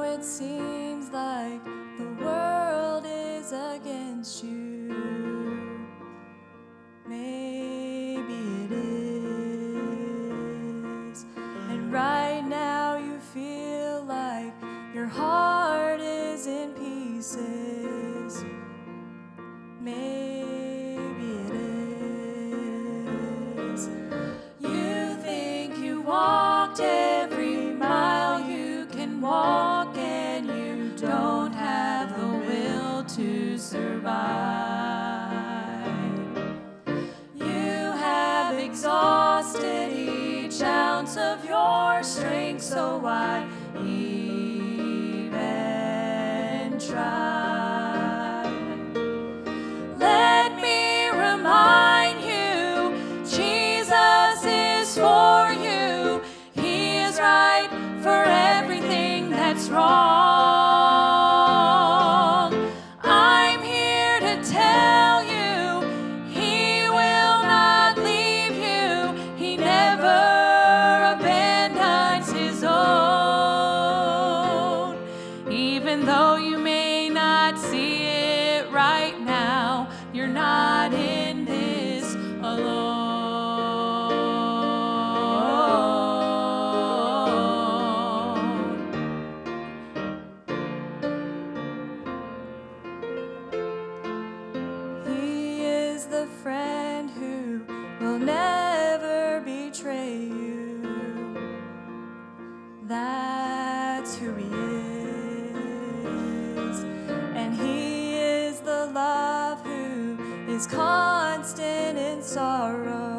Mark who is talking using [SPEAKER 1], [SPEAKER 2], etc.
[SPEAKER 1] it seems like the world is against you. Maybe it is. And right now you feel like your heart is in pieces. Maybe it is. You think you walked every mile you can walk, and you don't have the will to survive. You have exhausted each ounce of your strength, so why even try? Let me remind you, Jesus is for you. He is right for everything that's wrong. I'm here to tell you, He will not leave you. He never abandons His own. Even though you may not see it right now, you're not in this alone. He is the friend who will never betray you. That's who He is. And He is the love who is constant in sorrow.